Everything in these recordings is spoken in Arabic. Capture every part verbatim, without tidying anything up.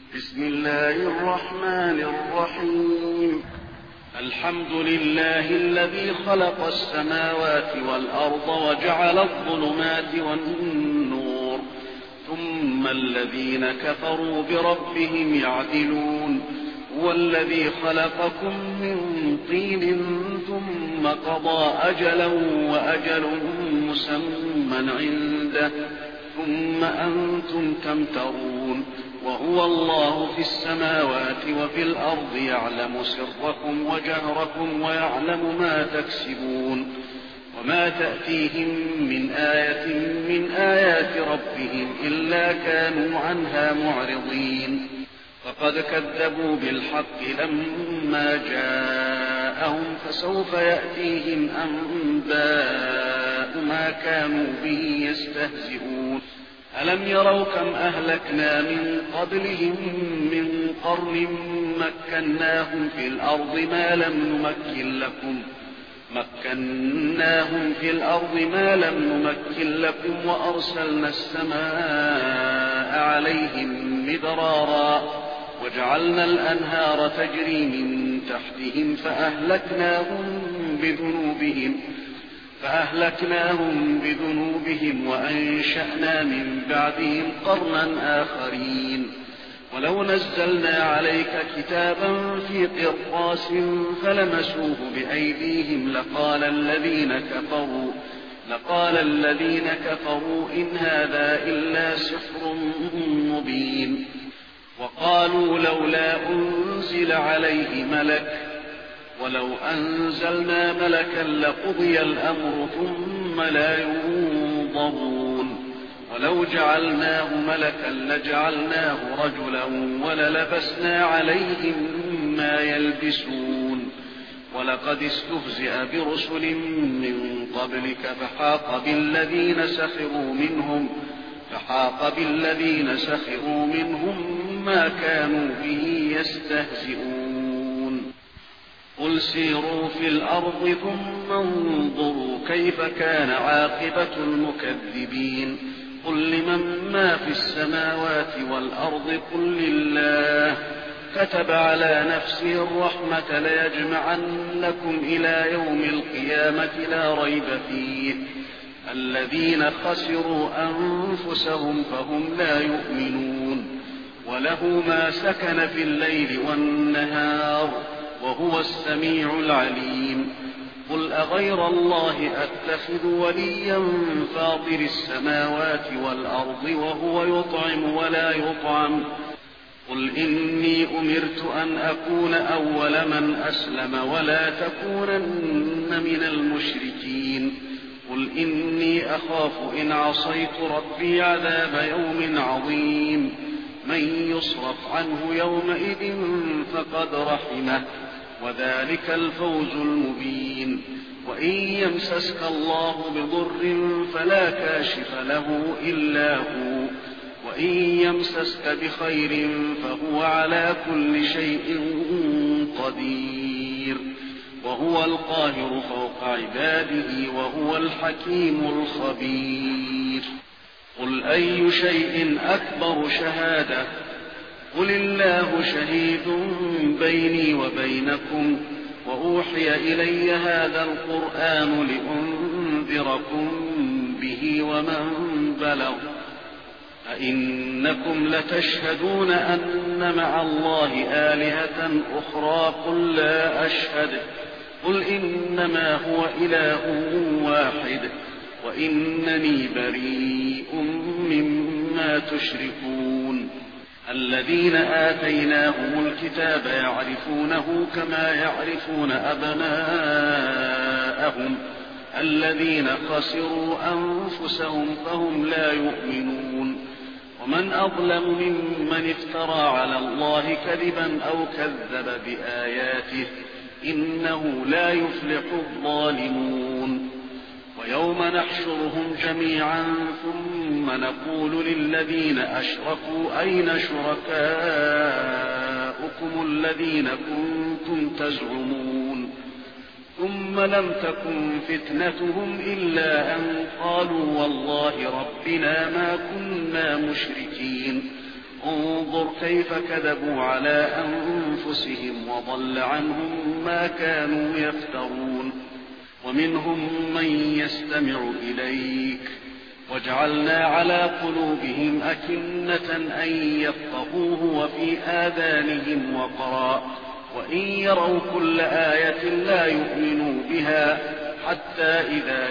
بسم الله الرحمن الرحيم. الحمد لله الذي خلق السماوات والأرض وجعل الظلمات والنور، ثم الذين كفروا بربهم يعدلون. هو الذي خلقكم من طين ثم قضى أجلا وأجل مسمى عنده ثم أنتم تمترون. وهو الله في السماوات وفي الأرض يعلم سركم وجهركم ويعلم ما تكسبون. وما تأتيهم من آية من آيات ربهم إلا كانوا عنها معرضين. فقد كذبوا بالحق لما جاءهم فسوف يأتيهم أنباء ما كانوا به يستهزئون. ألم يروا كم أهلكنا من قبلهم من قرن مكناهم في الأرض ما لم نمكن لكم مكناهم في الأرض ما لم نمكن لكم وأرسلنا السماء عليهم مدرارا وجعلنا الأنهار تجري من تحتهم فأهلكناهم بذنوبهم فأهلكناهم بذنوبهم وأنشأنا من بعدهم قرنا آخرين. ولو نزلنا عليك كتابا في قرطاس فلمسوه بأيديهم لقال الذين كفروا لقال الذين كفروا إن هذا إلا سحر مبين. وقالوا لولا أنزل عليه ملك ولو أنزلنا ملكا لقضي الأمر ثم لا ينظرون. ولو جعلناه ملكا لجعلناه رجلا وللبسنا عليهم ما يلبسون. ولقد استهزئ برسل من قبلك فحاق بالذين سخروا منهم فحاق بالذين سخروا منهم ما كانوا به يستهزئون. قل سيروا في الأرض ثم انظروا كيف كان عاقبة المكذبين. قل لمن ما في السماوات والأرض قل لله كتب على نفسه الرحمة ليجمعنكم إلى يوم القيامة لا ريب فيه. الذين خسروا أنفسهم فهم لا يؤمنون. وله ما سكن في الليل والنهار وهو السميع العليم. قل أغير الله أتخذ وليا فاطر السماوات والأرض وهو يطعم ولا يطعم. قل إني أمرت أن أكون أول من أسلم ولا تكونن من المشركين. قل إني أخاف إن عصيت ربي عذاب يوم عظيم. من يصرف عنه يومئذ فقد رحمه وذلك الفوز المبين. وإن يمسسك الله بضر فلا كاشف له إلا هو وإن يمسسك بخير فهو على كل شيء قدير. وهو القاهر فوق عباده وهو الحكيم الخبير. قل أي شيء أكبر شهادة قل الله شهيد بيني وبينكم وأوحي إلي هذا القرآن لأنذركم به ومن بلغ. أئنكم لتشهدون أن مع الله آلهة أخرى قل لا أشهد قل إنما هو إله واحد وإنني بريء مما تشركون. الذين آتيناهم الكتاب يعرفونه كما يعرفون أبناءهم الذين خسروا أنفسهم فهم لا يؤمنون. ومن أظلم ممن افترى على الله كذبا أو كذب بآياته إنه لا يفلح الظالمون. ويوم نحشرهم جميعا ثم نقول للذين أشركوا أين شركاؤكم الذين كنتم تزعمون ثم لم تكن فتنتهم إلا أن قالوا والله ربنا ما كنا مشركين. انظر كيف كذبوا على أنفسهم وضل عنهم ما كانوا يفترون. ومنهم من يستمع إليك وجعلنا على قلوبهم أكنة أن يفقهوه وفي آذانهم وقرا وإن يروا كل آية لا يؤمنوا بها حتى إذا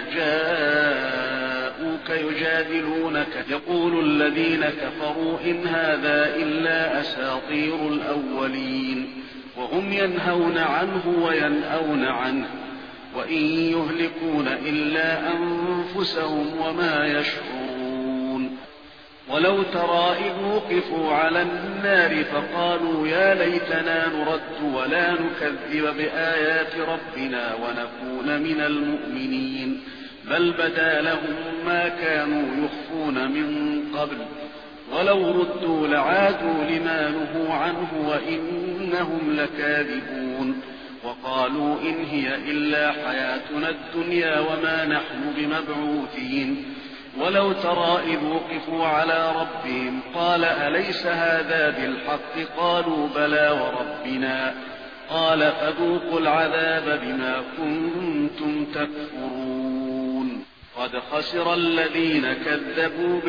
جاءوك يجادلونك يقول الذين كفروا إن هذا إلا أساطير الأولين وهم ينهون عنه وينأون عنه وإن يهلكون إلا أنفسهم وما يشعرون. ولو ترى إذ وقفوا على النار فقالوا يا ليتنا نرد ولا نكذب بآيات ربنا ونكون من المؤمنين بل بدا لهم ما كانوا يخفون من قبل ولو ردوا لعادوا لما نهوا عنه وإنهم لكاذبون. وقالوا إن هي إلا حياتنا الدنيا وما نحن بمبعوثين. ولو ترى إذ وقفوا على ربهم قال أليس هذا بالحق قالوا بلى وربنا قال فذوقوا العذاب بما كنتم تكفرون. قد خسر الذين كذبوا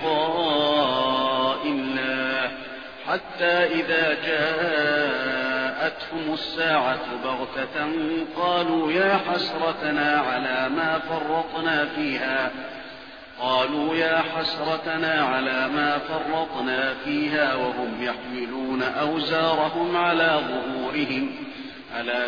بلقاء الله حتى إذا جاءتهم الساعة بغتة قالوا يا حسرتنا على ما فرطنا فيها قالوا يا حسرتنا على ما فرطنا فيها وهم يحملون أوزارهم على ظهورهم ألا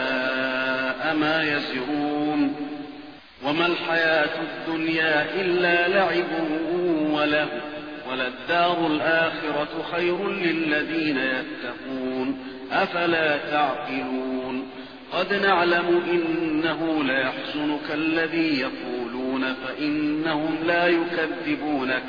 ساء ما يزرون. وما الحياة الدنيا إلا لعب وله وللدار الآخرة خير للذين يتقون أفلا تعقلون. قد نعلم إنه ليحزنك الذي يقولون فإنهم لا يكذبونك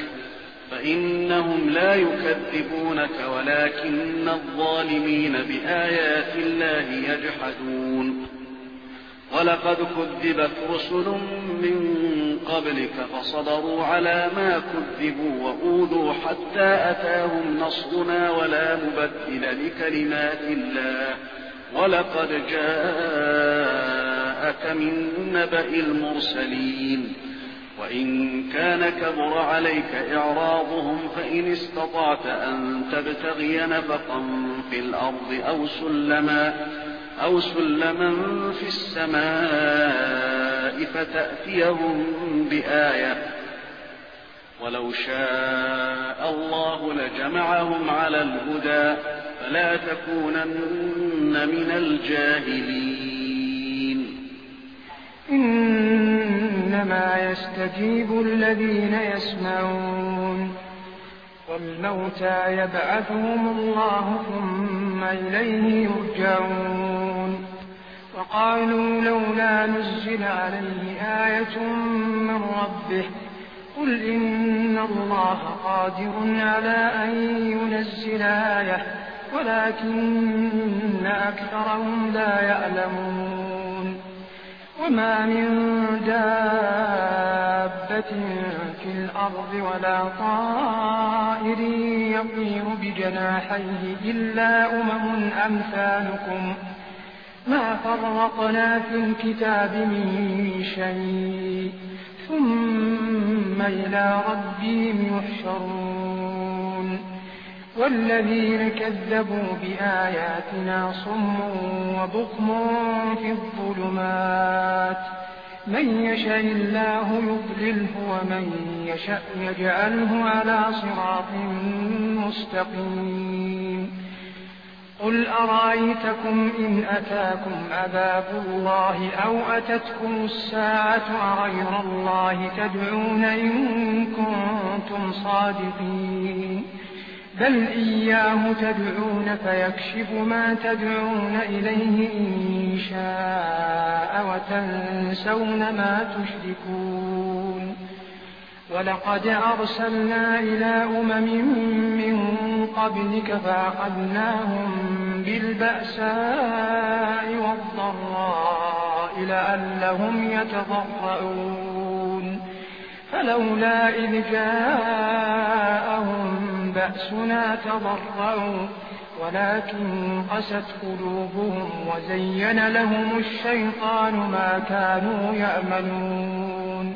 فإنهم لا يكذبونك ولكن الظالمين بآيات الله يجحدون. ولقد كذبت رسل من قبلك فصبروا على ما كذبوا وأوذوا حتى أتاهم نصرنا ولا مبدل لكلمات الله ولقد جاءك من نبأ المرسلين. وإن كان كبر عليك إعراضهم فإن استطعت أن تبتغي نفقا في الأرض أو سلما أو سلما في السماء فتأتيهم بآية ولو شاء الله لجمعهم على الهدى فلا تكونن من الجاهلين. إنما يستجيب الذين يسمعون والموتى يبعثهم الله ثم إليه يرجعون. وقالوا لولا نزل عليه آية من ربه قل إن الله قادر على أن ينزل آية ولكن أكثرهم لا يعلمون. وما من دابة في الأرض ولا طائر يطير بجناحيه إلا أمم أمثالكم ما فرطنا في الكتاب من شيء ثم إلى ربهم يحشرون. والذين كذبوا بآياتنا صم وبكم في الظلمات من يشاء الله يضلله ومن يشاء يجعله على صراط مستقيم. قل أرأيتكم إن أتاكم عذاب الله أو أتتكم الساعة أغير الله تدعون إن كنتم صادقين بل إياه تدعون فيكشف ما تدعون إليه إن شاء وتنسون ما تشركون. ولقد أرسلنا إلى أمم من قبلك فأخذناهم بالبأساء والضراء لعلهم يتضرعون فلولا إذ جاءهم بأسنا تضرعوا ولكن قست قلوبهم وزين لهم الشيطان ما كانوا يعملون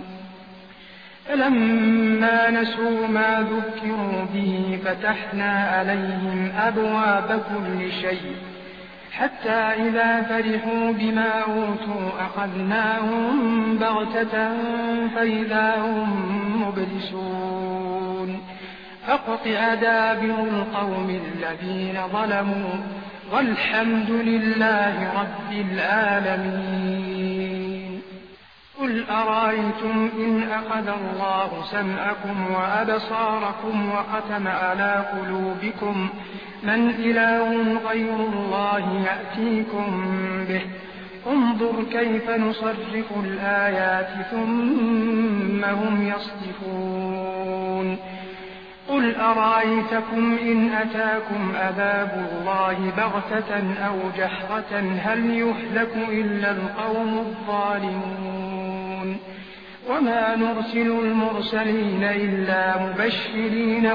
فلما نسوا ما ذكروا به فتحنا عليهم أبواب كل شيء حتى إذا فرحوا بما أوتوا أخذناهم بغتة فإذا هم مبلسون فقطع دابر القوم الذين ظلموا والحمد لله رب العالمين. قل أرأيتم إن أخذ الله سمعكم وأبصاركم وختم على قلوبكم من إله غير الله يأتيكم به انظر كيف نصرف الآيات ثم هم يصدفون. قل أرأيتكم إن أتاكم عذاب الله بغتة أو جهرة هل يهلك إلا القوم الظالمون وما نرسل المرسلين إلا مبشرين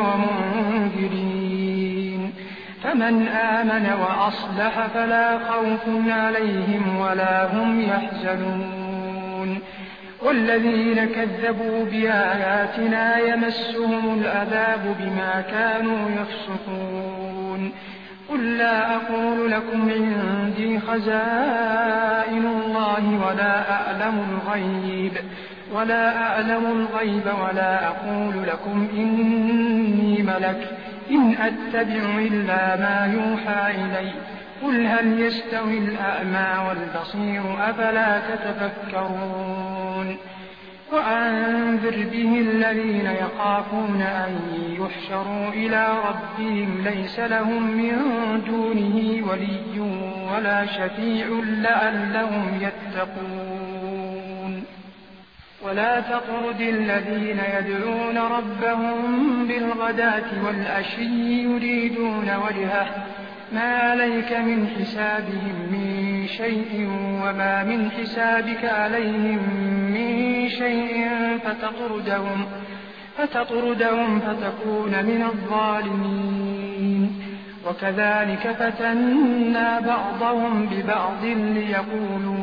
ومنذرين فمن آمن وأصلح فلا خوف عليهم ولا هم يحزنون والذين كذبوا بآياتنا يمسهم العذاب بما كانوا يفسقون. قل لا أقول لكم عندي خزائن الله ولا أعلم الغيب ولا أعلم الغيب ولا أقول لكم إني ملك إن أتبع إلا ما يوحى إلي قل هل يستوي الأعمى والبصير أفلا تتفكرون. وأنذر به الذين يخافون أن يحشروا إلى ربهم ليس لهم من دونه ولي ولا شفيع لعلهم يتقون. ولا تطرد الذين يدعون ربهم بالغداة والعشي يريدون وجهه ما عليك من حسابهم من شيء وما من حسابك عليهم من شيء فتطردهم, فتطردهم فتكون من الظالمين. وكذلك فتنا بعضهم ببعض ليقولوا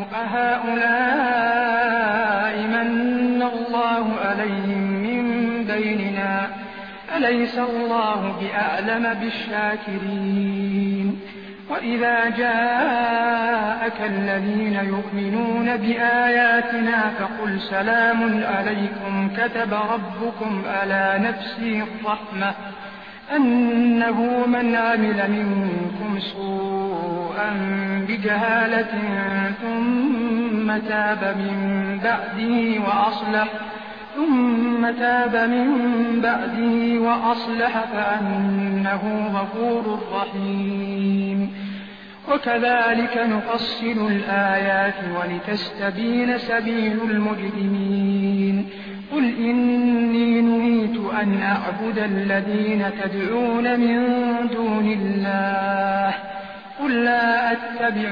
أهؤلاء من الله عليهم من بيننا أليس الله بأعلم بالشاكرين. وإذا جاءك الذين يؤمنون بآياتنا فقل سلام عليكم كتب ربكم على نفسه الرحمة أنه من عمل منكم سوءا بجهالة ثم تاب من بعده وأصلح ثم تاب من بعده وأصلح فأنه غفور رحيم. وكذلك نفصل الآيات ولتستبين سبيل المجرمين. قل إني نهيت أن أعبد الذين تدعون من دون الله قل لا أتبع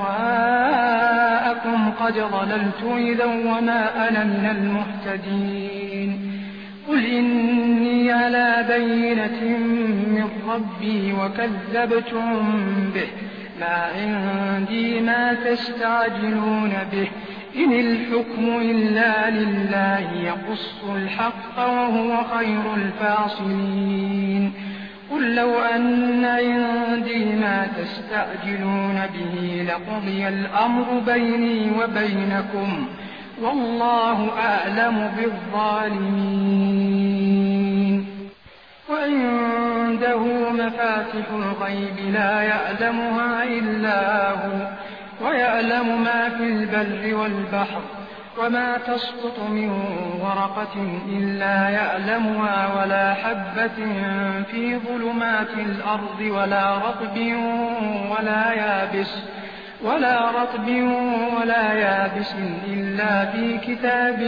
أهواءكم قد ضللت إذا وما أنا من المهتدين. قل إني على بينة من ربي وكذبتم به ما عندي ما تستعجلون به إن الحكم إلا لله يقص الحق وهو خير الفاصلين. قل لو أن عندي ما تستعجلون به لقضي الأمر بيني وبينكم والله أعلم بالظالمين. وعنده مفاتح الغيب لا يعلمها إلا هو ويعلم ما في البر والبحر وما تسقط من ورقة إلا يعلمها ولا حبة في ظلمات الأرض ولا رطب ولا يابس ولا رطب ولا يابس إلا في كتاب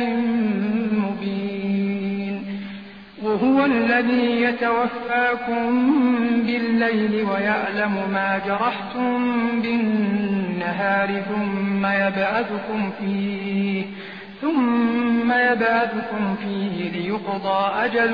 مبين. وهو الذي يتوفاكم بالليل ويعلم ما جرحتم بالنهار ثم يبعثكم فيه ثم يبعثكم فيه ليقضى أجل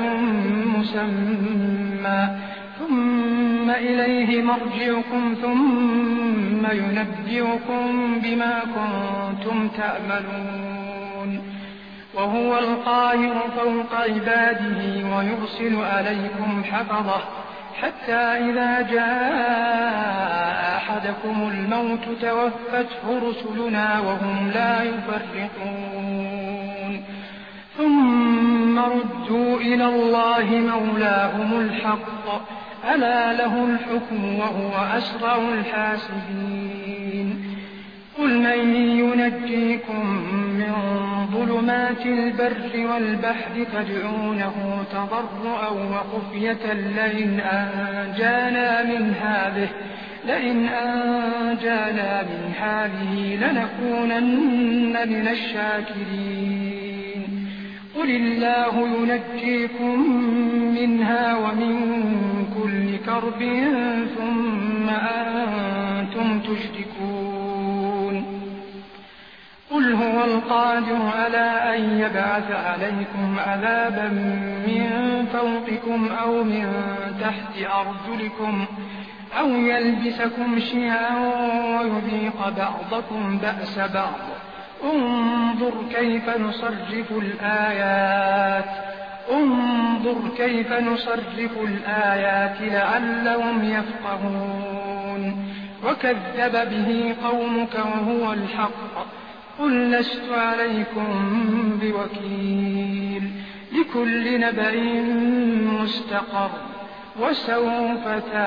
مسمى ثم إليه مرجعكم ثم ينبئكم بما كنتم تعملون وهو القاهر فوق عباده ويرسل عليكم حفظه حتى إذا جاء أحدكم الموت توفته رسلنا وهم لا يفرطون ثم ردوا إلى الله مولاهم الحق ألا له الحكم وهو أسرع الحاسبين قل من ينجيكم من ظلمات البر والبحر تدعونه تضرعا وخفية لئن أنجانا من هذه لئن أنجانا من هذه لنكونن من الشاكرين قل الله ينجيكم منها ومن كل كرب ثم أنتم تشركون قل هو القادر على أن يبعث عليكم عذابا من فوقكم أو من تحت أرجلكم أو يلبسكم شيعا ويذيق بعضكم بأس بعض انظر كيف نصرف الآيات انظر كيف نصرف الآيات لعلهم يفقهون وكذب به قومك وهو الحق قل لست عليكم بوكيل لكل نبأ مستقر وسوف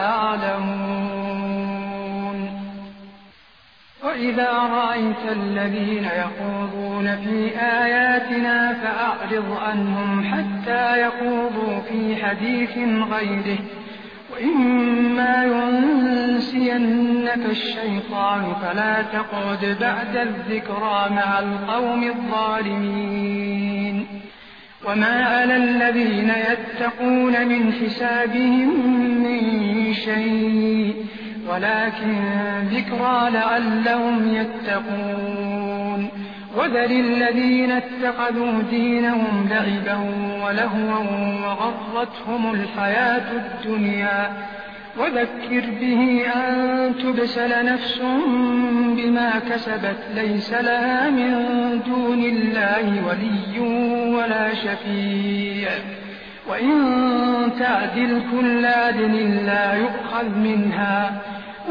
تعلمون وإذا رأيت الذين يخوضون في آياتنا فأعرض عنهم حتى يخوضوا في حديث غيره وإما ينسينك الشيطان فلا تقعد بعد الذكرى مع القوم الظالمين وما على الذين يتقون من حسابهم من شيء ولكن ذكرى لعلهم يتقون وذل الذين اتخذوا دينهم لعبا ولهوا وغرتهم الحياة الدنيا وذكر به أن تبسل نفس بما كسبت ليس لها من دون الله ولي ولا شفيع وإن تعدل كل عدل لا يؤخذ منها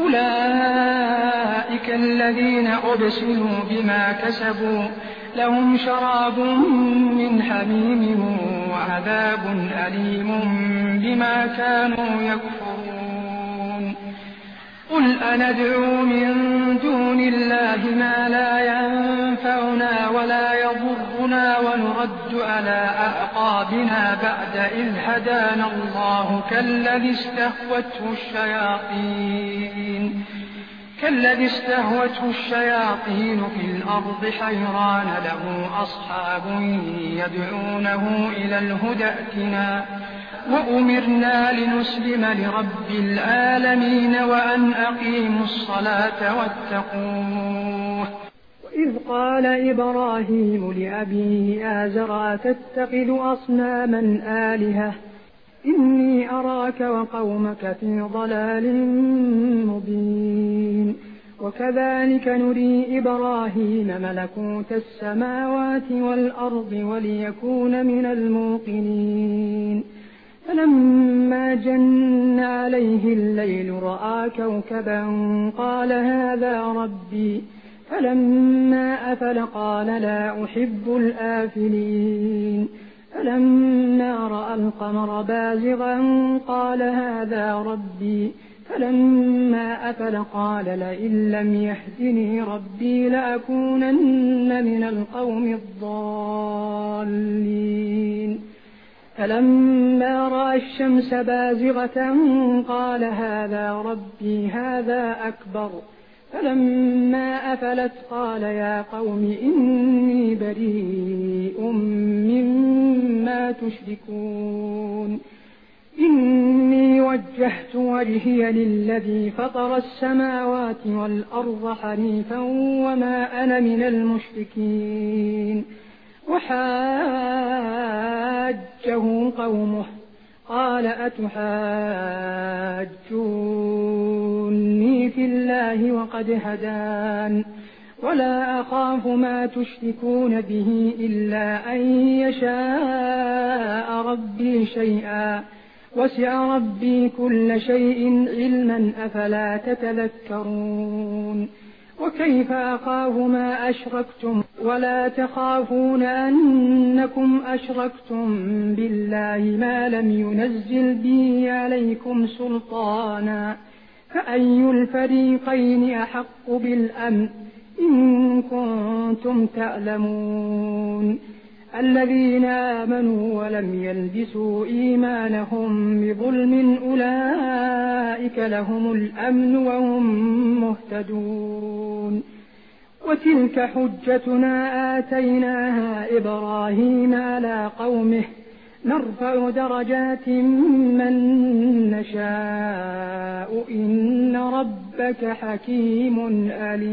أولئك الذين أبسلوا بما كسبوا لهم شراب من حميم وعذاب أليم بما كانوا يكفرون قل أندعو من دون الله ما لا ينفعنا ولا يضرنا ونرد على أعقابنا بعد إذ هدانا الله كالذي استهوته الشياطين كالذي استهوته الشياطين في الأرض حيران له أصحاب يدعونه إلى الهدى ائتنا وأمرنا لنسلم لرب العالمين وأن أقيموا الصلاة واتقوه وإذ قال إبراهيم لأبيه آزر أتتخذ أصناما آلهة إني أراك وقومك في ضلال مبين وكذلك نري إبراهيم ملكوت السماوات والأرض وليكون من الموقنين فلما جن عليه الليل رأى كوكبا قال هذا ربي فلما أفل قال لا أحب الآفلين فلما رأى القمر بازغا قال هذا ربي فلما أفل قال لئن لم يهدني ربي لأكونن من القوم الضالين فلما رأى الشمس بازغة قال هذا ربي هذا أكبر فلما أفلت قال يا قوم إني بريء مما تشركون إني وجهت وجهي للذي فطر السماوات والأرض حنيفا وما أنا من المشركين وحاجه قومه قال أتحاجوني في الله وقد هدان ولا أخاف ما تشركون به إلا أن يشاء ربي شيئا وسع ربي كل شيء علما أفلا تتذكرون وكيف أخاف ما أشركتم ولا تخافون أنكم أشركتم بالله ما لم ينزل به عليكم سلطانا فأي الفريقين أحق بالأمن إن كنتم تعلمون الذين آمنوا ولم يلبسوا إيمانهم بظلم أولئك لهم الأمن وهم مهتدون وتلك حجتنا آتيناها إبراهيم على قومه نرفع درجات من نشاء إن ربك حكيم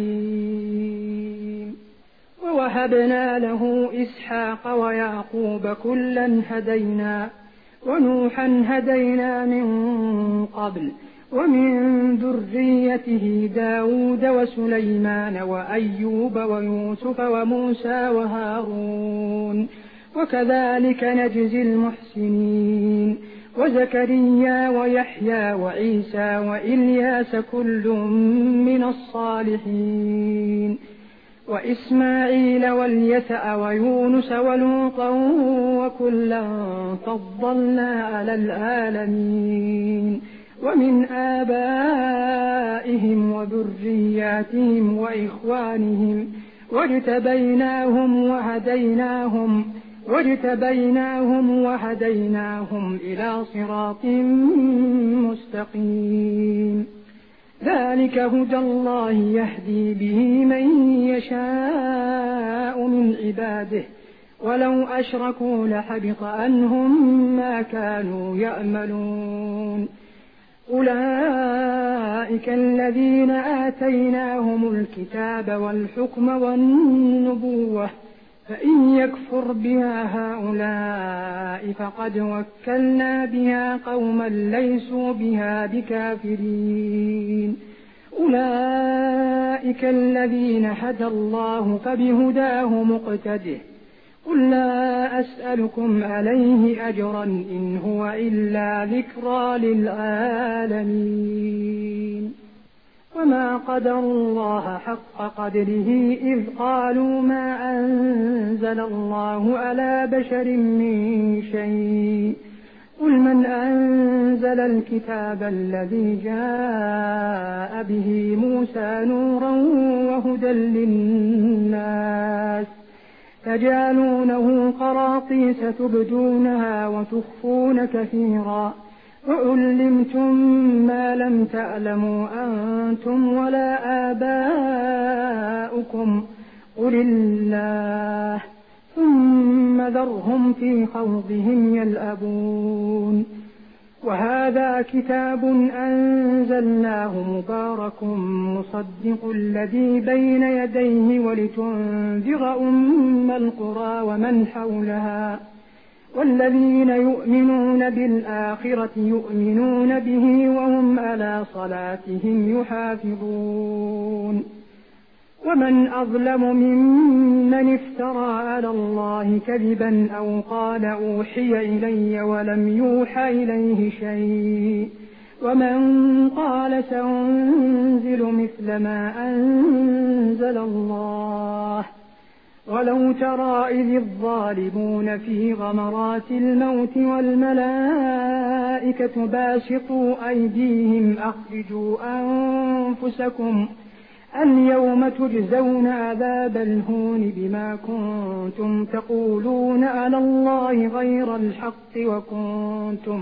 عليم ووهبنا له إسحاق ويعقوب كلا هدينا ونوحا هدينا من قبل ومن ذريته داود وسليمان وأيوب ويوسف وموسى وهارون وكذلك نجزي المحسنين وزكريا ويحيى وعيسى وإلياس كل من الصالحين وإسماعيل واليسع ويونس ولوطا وكلا فضلنا على العالمين ومن آبائهم وذرياتهم وإخوانهم واجتبيناهم وهديناهم واجتبيناهم وهديناهم إلى صراط مستقيم ذلك هدى الله يهدي به من يشاء من عباده ولو أشركوا لحبط عنهم ما كانوا يعملون أولئك الذين آتيناهم الكتاب والحكم والنبوة فإن يكفر بها هؤلاء فقد وكلنا بها قوما ليسوا بها بكافرين أولئك الذين هدى الله فبهداه مقتده قل لا أسألكم عليه أجرا إن هو إلا ذكرى للعالمين وما قدروا الله حق قدره إذ قالوا ما أنزل الله على بشر من شيء قل من أنزل الكتاب الذي جاء به موسى نورا وهدى للناس تجعلونه قراطيس تبدونها وتخفون كثيرا وعلمتم ما لم تعلموا أنتم ولا آباؤكم قل الله ثم ذرهم في خوضهم يلعبون وهذا كتاب أنزلناه مبارك مصدق الذي بين يديه ولتنذر أم القرى ومن حولها والذين يؤمنون بالآخرة يؤمنون به وهم على صلاتهم يحافظون ومن أظلم ممن افترى على الله كذبا أو قال أوحي إلي ولم يوحى إليه شيء ومن قال سأنزل مثل ما أنزل الله ولو ترى إذ الظالمون في غمرات الموت والملائكة باسطوا أيديهم أخرجوا أنفسكم اليوم تجزون عذاب الهون بما كنتم تقولون على الله غير الحق وكنتم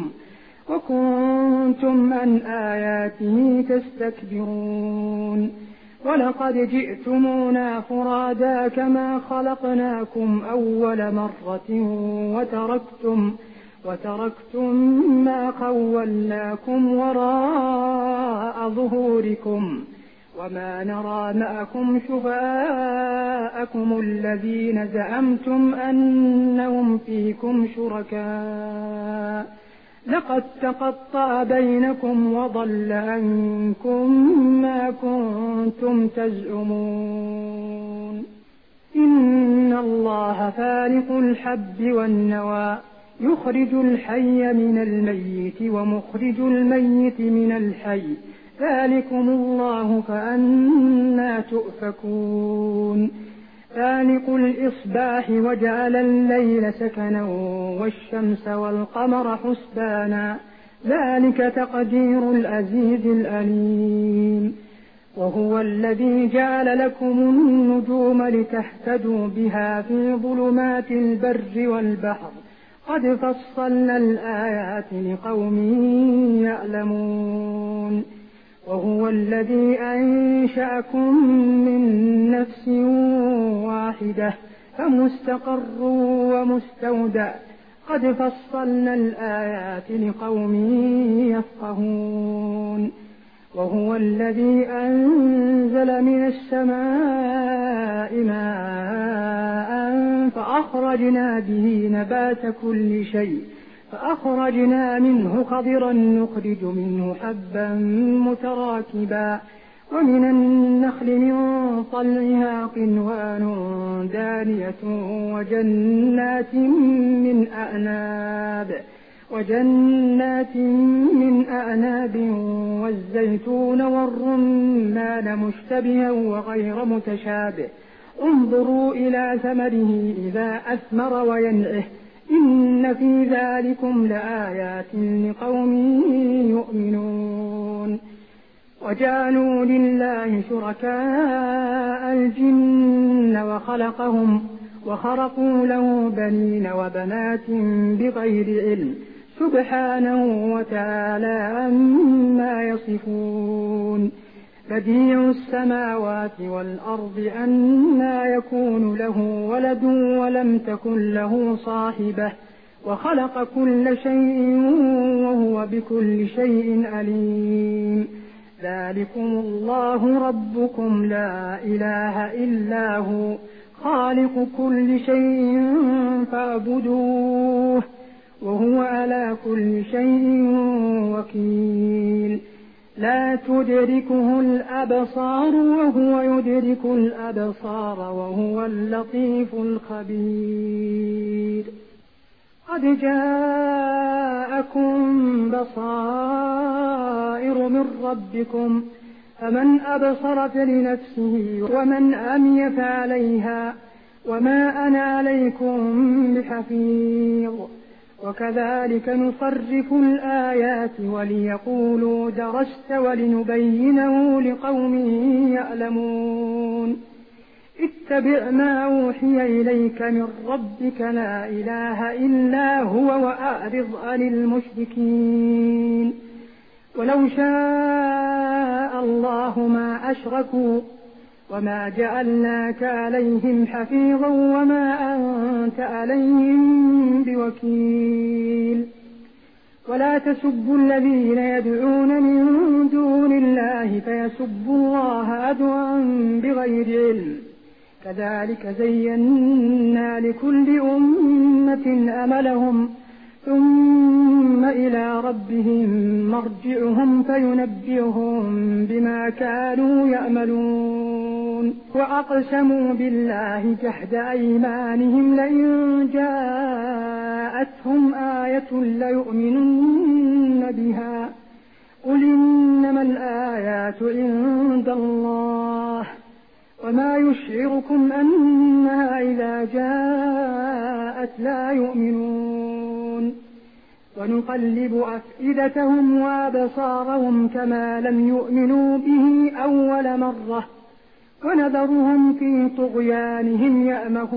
وكنتم عن آياته تستكبرون ولقد جئتمونا فرادا كما خلقناكم أول مرة وتركتم وتركتم ما خولناكم وراء ظهوركم وما نرى معكم شفعاءكم الذين زعمتم أنهم فيكم شركاء لقد تقطع بينكم وضل عنكم ما كنتم تزعمون إن الله فالق الحب والنوى يخرج الحي من الميت ومخرج الميت من الحي ذلكم الله فأنى تؤفكون فالق الإصباح وجعل الليل سكنا والشمس والقمر حسبانا ذلك تقدير العزيز العليم وهو الذي جعل لكم النجوم لتهتدوا بها في ظلمات البر والبحر قد فصلنا الآيات لقوم يعلمون وهو الذي أنشأكم من نفس واحدة فمستقر ومستودع قد فصلنا الآيات لقوم يفقهون وهو الذي أنزل من السماء ماء فأخرجنا به نبات كل شيء فأخرجنا منه خضرا نخرج منه حبا متراكبا ومن النخل من طلعها قنوان دانية وجنات من أعناب وجنات من أعناب والزيتون والرمان مشتبها وغير متشابه انظروا إلى ثمره إذا أثمر وينعه إن في ذلكم لآيات لقوم يؤمنون وجعلوا لله شركاء الجن وخلقهم وخرقوا له بنين وبنات بغير علم سبحانه وتعالى عما يصفون بديع السماوات والأرض أنى يكون له ولد ولم تكن له صاحبة وخلق كل شيء وهو بكل شيء عليم ذلكم الله ربكم لا إله إلا هو خالق كل شيء فاعبدوه وهو على كل شيء وكيل لا تدركه الأبصار وهو يدرك الأبصار وهو اللطيف الخبير قد جاءكم بصائر من ربكم فمن أبصر فلنفسه ومن عمي فعليها وما أنا عليكم بحفيظ وكذلك نصرف الآيات وليقولوا درست ولنبينه لقوم يعلمون اتبع ما أوحي إليك من ربك لا إله إلا هو وأعرض عن المشركين ولو شاء الله ما أشركوا وما جعلناك عليهم حفيظا وما أنت عليهم بوكيل ولا تسبوا الذين يدعون من دون الله فيسبوا الله عدوا بغير علم كذلك زينا لكل أمة أملهم ثم إلى ربهم مرجعهم فينبئهم بما كانوا يعملون وأقسموا بالله جحد أيمانهم لئن جاءتهم آية ليؤمنن بها قل إنما الآيات عند الله وما يشعركم أنها إذا جاءت لا يؤمنون ونقلب أفئدتهم وأبصارهم كما لم يؤمنوا به أول مرة ونذرهم في طغيانهم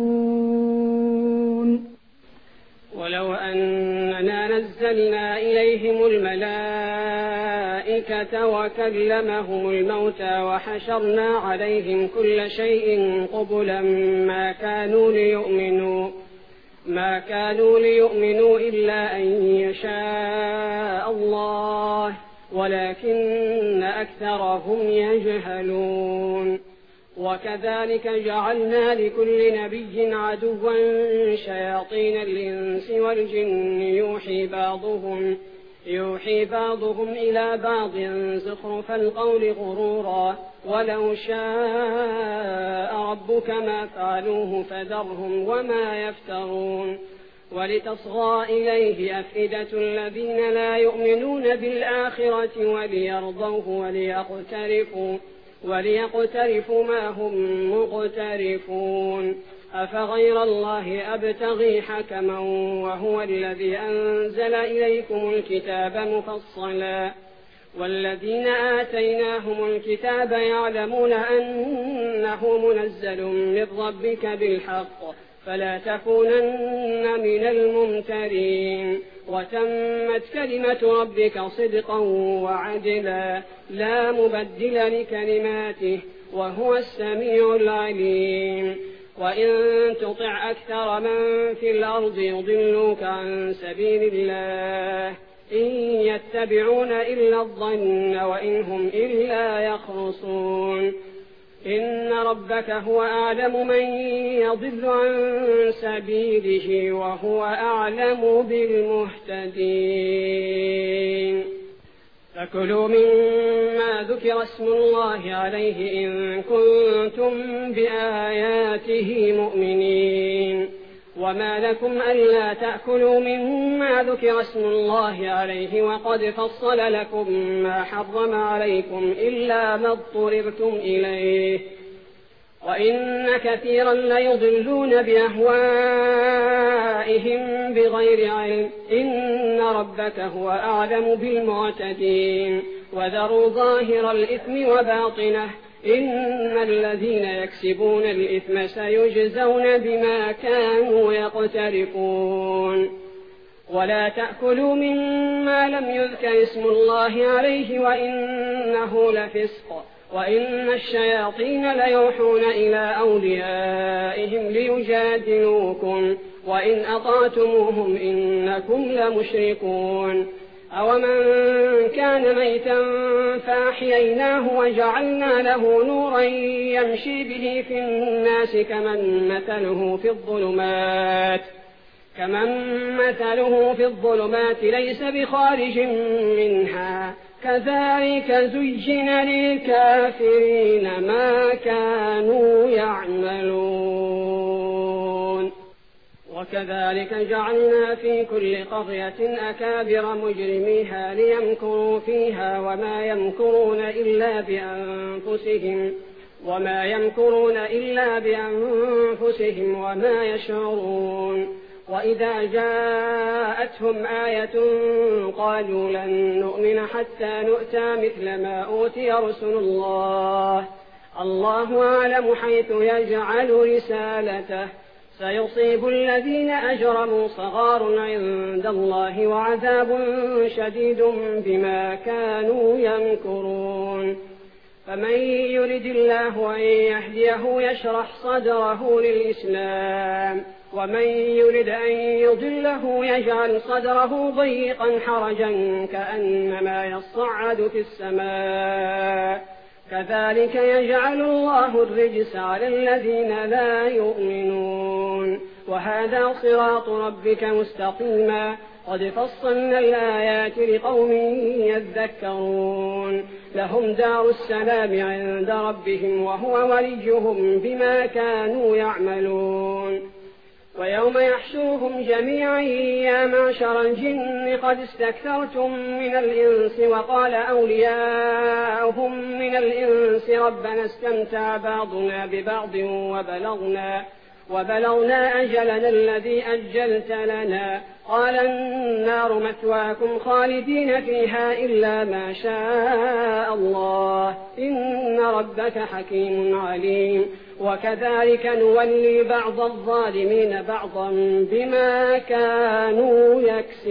يأمهون ولو أننا نزلنا إليهم الملائكة وكلمهم الموتى وحشرنا عليهم كل شيء قبلا ما كانوا ليؤمنوا ما كانوا ليؤمنوا إلا أن يشاء الله ولكن أكثرهم يجهلون. وكذلك جعلنا لكل نبي عدوا شياطين الإنس والجن يوحي بعضهم يوحي بعضهم إلى بعض زخرف القول غرورا ولو شاء ربك ما فعلوه فذرهم وما يفترون. ولتصغى إليه أفئدة الذين لا يؤمنون بالآخرة وليرضوه وليقترفوا وليقترفوا ما هم مقترفون. أفغير الله أبتغي حكما وهو الذي أنزل إليكم الكتاب مفصلا والذين آتيناهم الكتاب يعلمون أنه منزل من ربك بالحق فلا تكونن من الممترين. وتمت كلمة ربك صدقا وعدلا لا مبدل لكلماته وهو السميع العليم. وإن تطع أكثر من في الأرض يضلوك عن سبيل الله إن يتبعون إلا الظن وإن هم إلا يخرصون. إن ربك هو أعلم من يضل عن سبيله وهو أعلم بالمهتدين. فكلوا مما ذكر اسم الله عليه إن كنتم بآياته مؤمنين. وما لكم ألا تأكلوا مما ذكر اسم الله عليه وقد فصل لكم ما حرم عليكم إلا ما اضطررتم إليه وإن كثيرا ليضلون بأهوائهم بغير علم إن ربك هو أعلم بالمعتدين. وذروا ظاهر الإثم وباطنه إن الذين يكسبون الإثم سيجزون بما كانوا يقترفون. ولا تأكلوا مما لم يذكر اسم الله عليه وإنه لفسق وإن الشياطين ليوحون إلى أوليائهم ليجادلوكم وإن أطعتموهم إنكم لمشركون. أومن كان ميتا فأحييناه وجعلنا له نورا يمشي به في الناس كمن مثله في الظلمات كمن مثله في الظلمات ليس بخارج منها كذلك زين للكافرين ما كانوا يعملون. وكذلك جعلنا في كل قرية أكابر مجرميها ليمكروا فيها وما يمكرون إلا بأنفسهم وما يمكرون إلا بأنفسهم وما يشعرون. وإذا جاءتهم آية قالوا لن نؤمن حتى نؤتى مثل ما أوتي رسل الله الله أعلم حيث يجعل رسالته سيصيب الذين أجرموا صغار عند الله وعذاب شديد بما كانوا يمكرون. فمن يرد الله أن يهديه يشرح صدره للإسلام ومن يرد أن يضله يجعل صدره ضيقا حرجا كأنما يصعد في السماء كذلك يجعل الله الرجس على الذين لا يؤمنون. وهذا صراط ربك مستقيما قد فصلنا الآيات لقوم يذكرون. لهم دار السلام عند ربهم وهو وليهم بما كانوا يعملون. ويوم يحشرهم جميعا يا معشر الجن قد استكثرتم من الإنس وقال أولياؤهم من الإنس ربنا استمتع بعضنا ببعض وبلغنا وبلغنا أجلنا الذي أجلت لنا قال النار مثواكم خالدين فيها إلا ما شاء الله إن ربك حكيم عليم. وكذلك نولي بعض الظالمين بعضا بما كانوا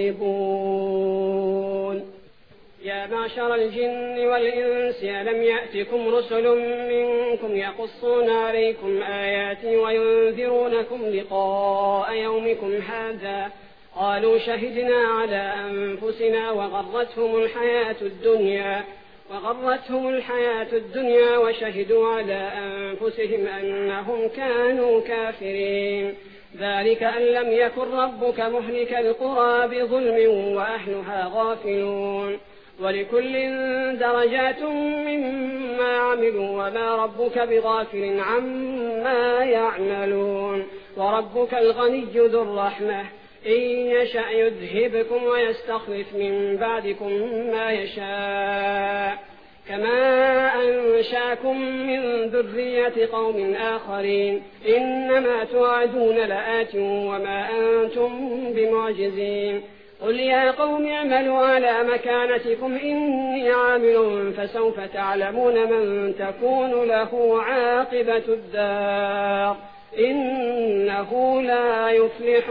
يكسبون. يا معشر الجن والإنس ألم يأتكم رسل منكم يقصون عليكم آياتي وينذرونكم لقاء يومكم هذا قالوا شهدنا على أنفسنا وغرتهم الحياة الدنيا وغرتهم الحياة الدنيا وشهدوا على أنفسهم أنهم كانوا كافرين. ذلك أن لم يكن ربك مهلك القرى بظلم وأهلها غافلون. ولكل درجات مما عملوا وما ربك بغافل عما يعملون. وربك الغني ذو الرحمة إن يشأ يذهبكم ويستخلف من بعدكم ما يشاء كما أنشاكم من ذرية قوم آخرين. إنما توعدون لآت وما أنتم بمعجزين. قل يا قوم اعملوا على مكانتكم إني عامل فسوف تعلمون من تكون له عاقبة الدار إنه لا يفلح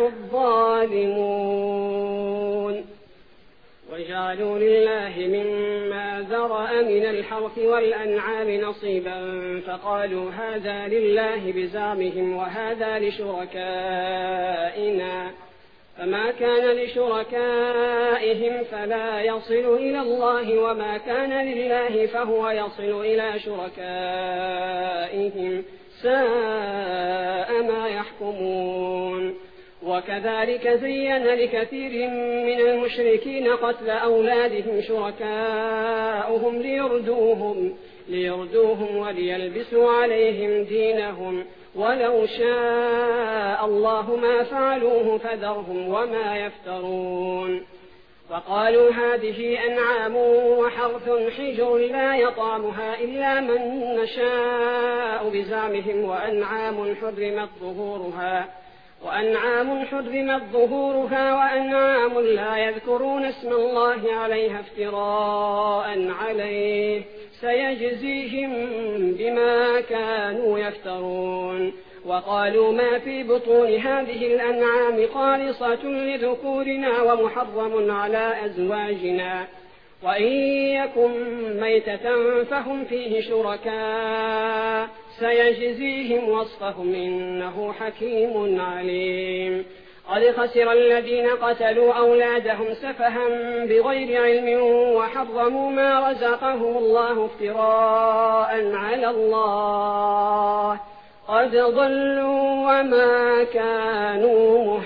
الظالمون. وجعلوا لله مما ذرأ من الحرث والأنعام نصيبا فقالوا هذا لله بزعمهم وهذا لشركائنا فما كان لشركائهم فلا يصل إلى الله وما كان لله فهو يصل إلى شركائهم ساء ما يحكمون. وكذلك زين لكثير من المشركين قتل أولادهم شركاؤهم ليردوهم, ليردوهم وليلبسوا عليهم دينهم ولو شاء الله ما فعلوه فذرهم وما يفترون. وقالوا هذه أنعام وحرث حجر لا يطعمها إلا من نشاء بزعمهم وأنعام حرمت ظهورها وأنعام حرمت ظهورها وأنعام لا يذكرون اسم الله عليها افتراء عليه سيجزيهم بما كانوا يفترون. وقالوا ما في بطون هذه الأنعام خالصة لذكورنا ومحرم على أزواجنا وإن يكن ميتة فهم فيه شركاء سيجزيهم وصفهم إنه حكيم عليم. قد خسر الذين قتلوا أولادهم سفها بغير علم وحرموا ما رزقهم الله افتراء على الله قد ضلوا وما كانوا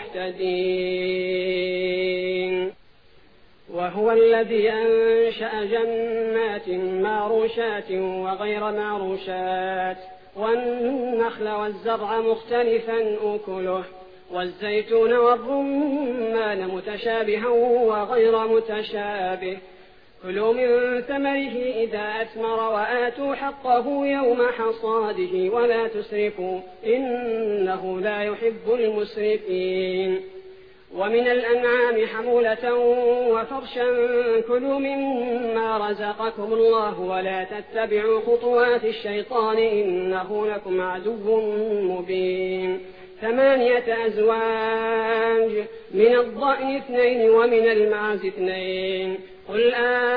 مهتدين. وهو الذي أنشأ جنات معروشات وغير معروشات والنخل والزرع مختلفا أكله والزيتون والرمان متشابها وغير متشابه كلوا من ثمره إذا أثمر وآتوا حقه يوم حصاده ولا تسرفوا إنه لا يحب المسرفين. ومن الأنعام حمولة وفرشا كلوا مما رزقكم الله ولا تتبعوا خطوات الشيطان إنه لكم عدو مبين. ثمانية أزواج من الضأن اثنين ومن المعز اثنين قل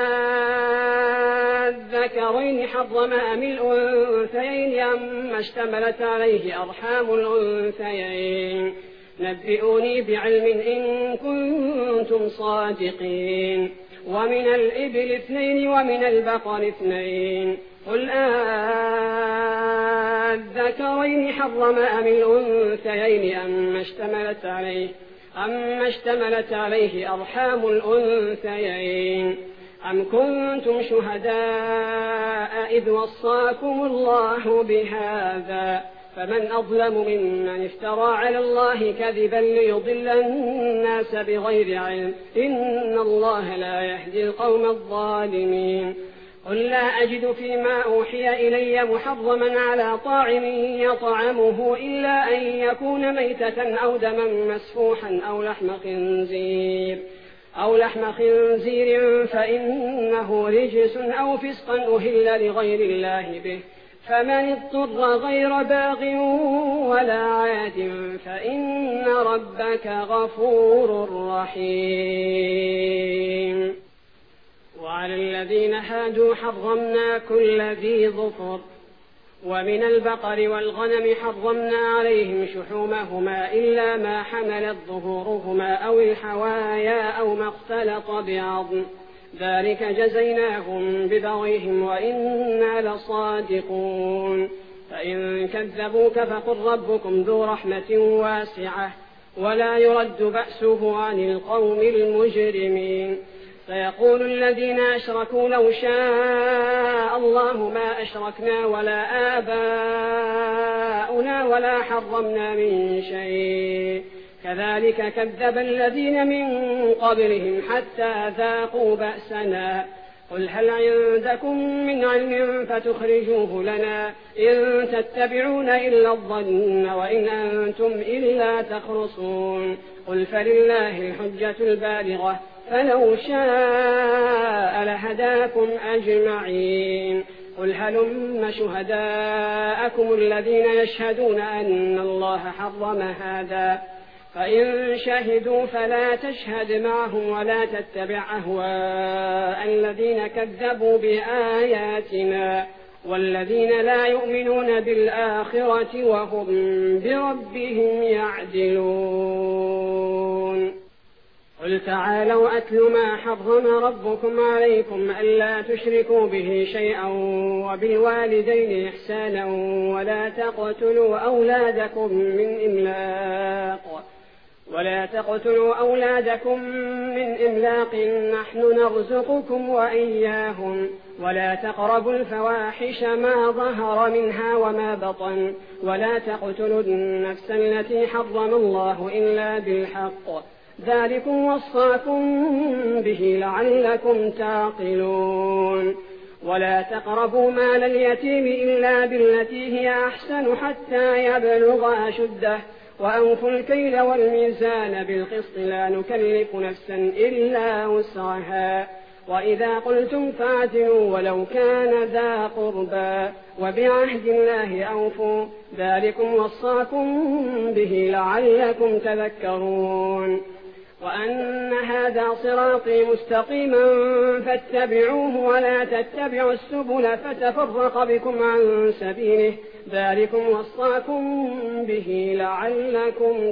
أذكرين حرم أم الأنثيين أما اشتملت عليه أرحام الأنثيين نبئوني بعلم إن كنتم صادقين. ومن الإبل اثنين ومن البقر اثنين قل أذكرين حرم أم الأنثيين أما اشتملت عليه أما اشتملت عليه أرحام الأنثيين أم كنتم شهداء إذ وصاكم الله بهذا فمن أظلم ممن افترى على الله كذبا ليضل الناس بغير علم إن الله لا يهدي القوم الظالمين. قل لا أجد فيما أوحي إلي محرما على طاعم يطعمه إلا أن يكون ميتة أو دما مسفوحا أو لحم خنزير أو لحم خنزير فإنه رجس أو فسقا أهل لغير الله به فمن اضطر غير باغ ولا عاد فإن ربك غفور رحيم. وعلى الذين هادوا حرمنا كل ذي ظفر ومن البقر والغنم حرمنا عليهم شحومهما إلا ما حملت ظهورهما أو الحوايا أو ما اختلط بعظم ذلك جزيناهم ببغيهم وإنا لصادقون فإن كذبوك فقل ربكم ذو رحمة واسعة ولا يرد بأسه عن القوم المجرمين فيقول الذين أشركوا لو شاء الله ما أشركنا ولا آباؤنا ولا حرمنا من شيء كذلك كذب الذين من قبلهم حتى ذاقوا بأسنا قل هل عندكم من علم فتخرجوه لنا إن تتبعون إلا الظن وإن أنتم إلا تخرصون قل فلله الحجة البالغة فلو شاء لهداكم أجمعين قل هلم شهداءكم الذين يشهدون أن الله حرم هذا فإن شهدوا فلا تشهد معهم ولا تتبع أهواء الذين كذبوا بآياتنا والذين لا يؤمنون بالآخرة وهم بربهم يعدلون قل تعالوا أتل ما حرم ربكم عليكم ألا تشركوا به شيئا وبالوالدين إحسانا ولا تقتلوا أولادكم من إملاق ولا تقتلوا أولادكم من إملاق نحن نرزقكم وإياهم ولا تقربوا الفواحش ما ظهر منها وما بطن ولا تقتلوا النفس التي حرم الله إلا بالحق ذلكم وصاكم به لعلكم تعقلون ولا تقربوا مال اليتيم إلا بالتي هي أحسن حتى يبلغ أشده وأوفوا الكيل والميزان بالقسط لا نكلف نفسا إلا وسعها وإذا قلتم فاعدلوا ولو كان ذا قربى وبعهد الله أوفوا ذلكم وصاكم به لعلكم تذكرون وأن هذا صراطي مستقيما فاتبعوه ولا تتبعوا السبل فتفرق بكم عن سبيله ذلكم وصاكم به لعلكم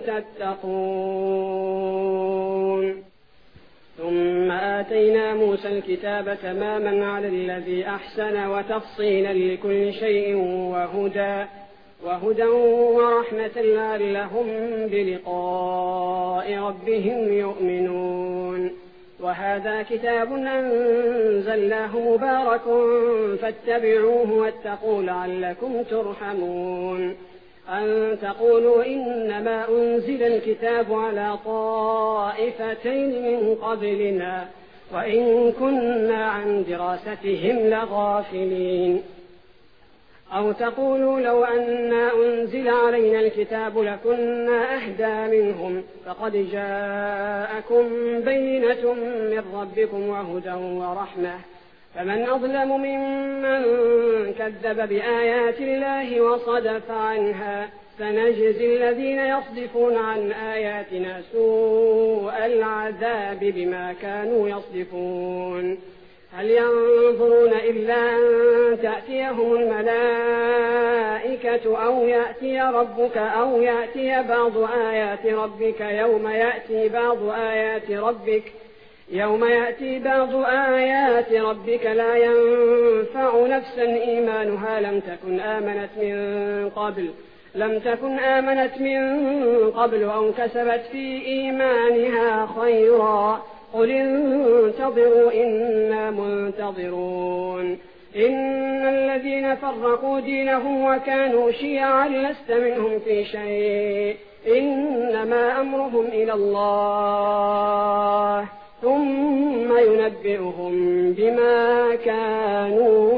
تتقون ثم آتينا موسى الكتاب تماما على الذي أحسن وتفصيلا لكل شيء وهدى وهدى ورحمة لعلهم بلقاء ربهم يؤمنون وهذا كتاب أنزلناه مبارك فاتبعوه واتقوا لعلكم ترحمون أن تقولوا إنما أنزل الكتاب على طائفتين من قبلنا وإن كنا عن دراستهم لغافلين أو تقولوا لو أنا أنزل علينا الكتاب لكنا أهدى منهم فقد جاءكم بينة من ربكم وهدى ورحمة فمن أظلم ممن كذب بآيات الله وصدف عنها فنجزي الذين يصدفون عن آياتنا سوء العذاب بما كانوا يصدفون هل ينظرون إلا أن تأتيهم الملائكة أو يأتي ربك أو يأتي بعض آيات ربك يوم يأتي بعض آيات ربك يوم يأتي بعض آيات ربك لا ينفع نفسا إيمانها لم تكن آمنت من قبل لم تكن آمنت من قبل أو كسبت في إيمانها خيرا قل انتظروا إنا منتظرون إن الذين فرقوا دينهم وكانوا شيعا لست منهم في شيء إنما أمرهم إلى الله ثم ينبئهم بما كانوا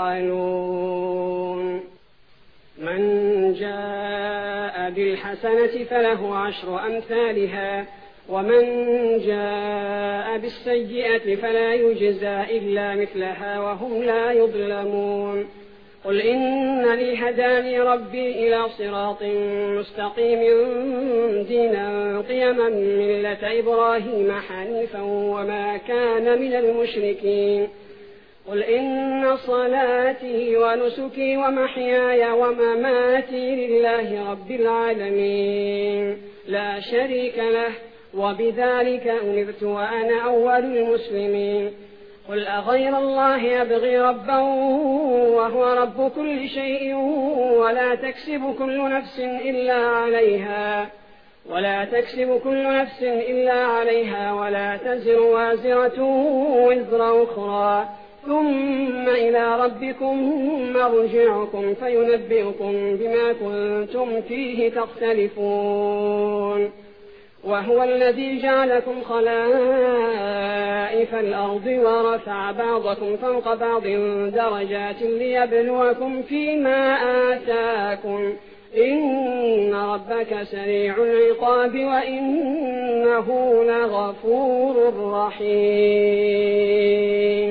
يفعلون من جاء بالحسنة فله عشر أمثالها ومن جاء بالسيئة فلا يجزى إلا مثلها وهم لا يظلمون قل إنني هداني ربي إلى صراط مستقيم دينا قيما ملة إبراهيم حنيفا وما كان من المشركين قل إن صلاتي ونسكي ومحياي ومماتي لله رب العالمين لا شريك له وبذلك أمرت وأنا أول المسلمين قل أغير الله أبغي ربا وهو رب كل شيء ولا تكسب كل نفس إلا عليها ولا تكسب كل نفس إلا عليها ولا تزر وازرة وزر أخرى ثم إلى ربكم مرجعكم فينبئكم بما كنتم فيه تختلفون وهو الذي جعلكم خلائف الأرض ورفع بعضكم فوق بعض درجات ليبلوكم فيما آتاكم إن ربك سريع العقاب وإنه لغفور رحيم.